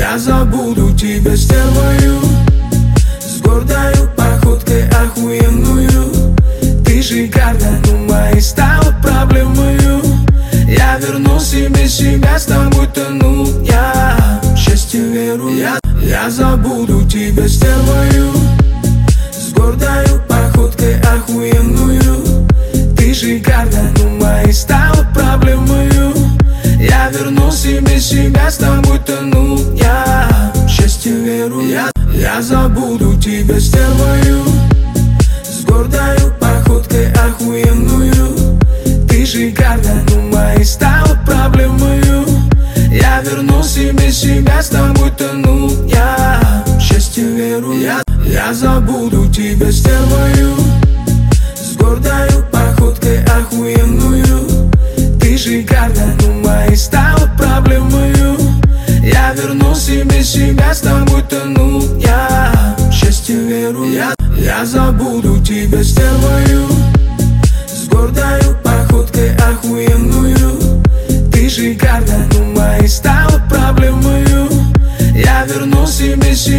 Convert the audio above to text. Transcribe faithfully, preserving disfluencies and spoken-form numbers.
Я забуду тебя, стервою, с гордою походкой охуенную. Ты шикарна, но моей стала проблемою. Я верну себе себя, с тобой тону я. В счастье веру я. Я забуду тебя, стервою, с гордою походкой охуенную. Ты шикарна, но моей стала проблемою. Я верну себе себя, с тобой тону я. В счастье веру я. Я забуду тебя, стервою, с гордою походкой охуенную. Ты шикарна, но моей стала проблемою. Я верну себе себя, с тобой тону я. В счастье веру я. Я забуду тебя, стервою, с гордою походкой охуенную. Ты шикарна, но моей стала проблемою. Я верну себе себя, с тобой тону я. В счастье веру я. Я забуду тебя, стервою, с гордою походкой охуенную. Ты шикарна, но моей стала проблемою. Я верну себе себя.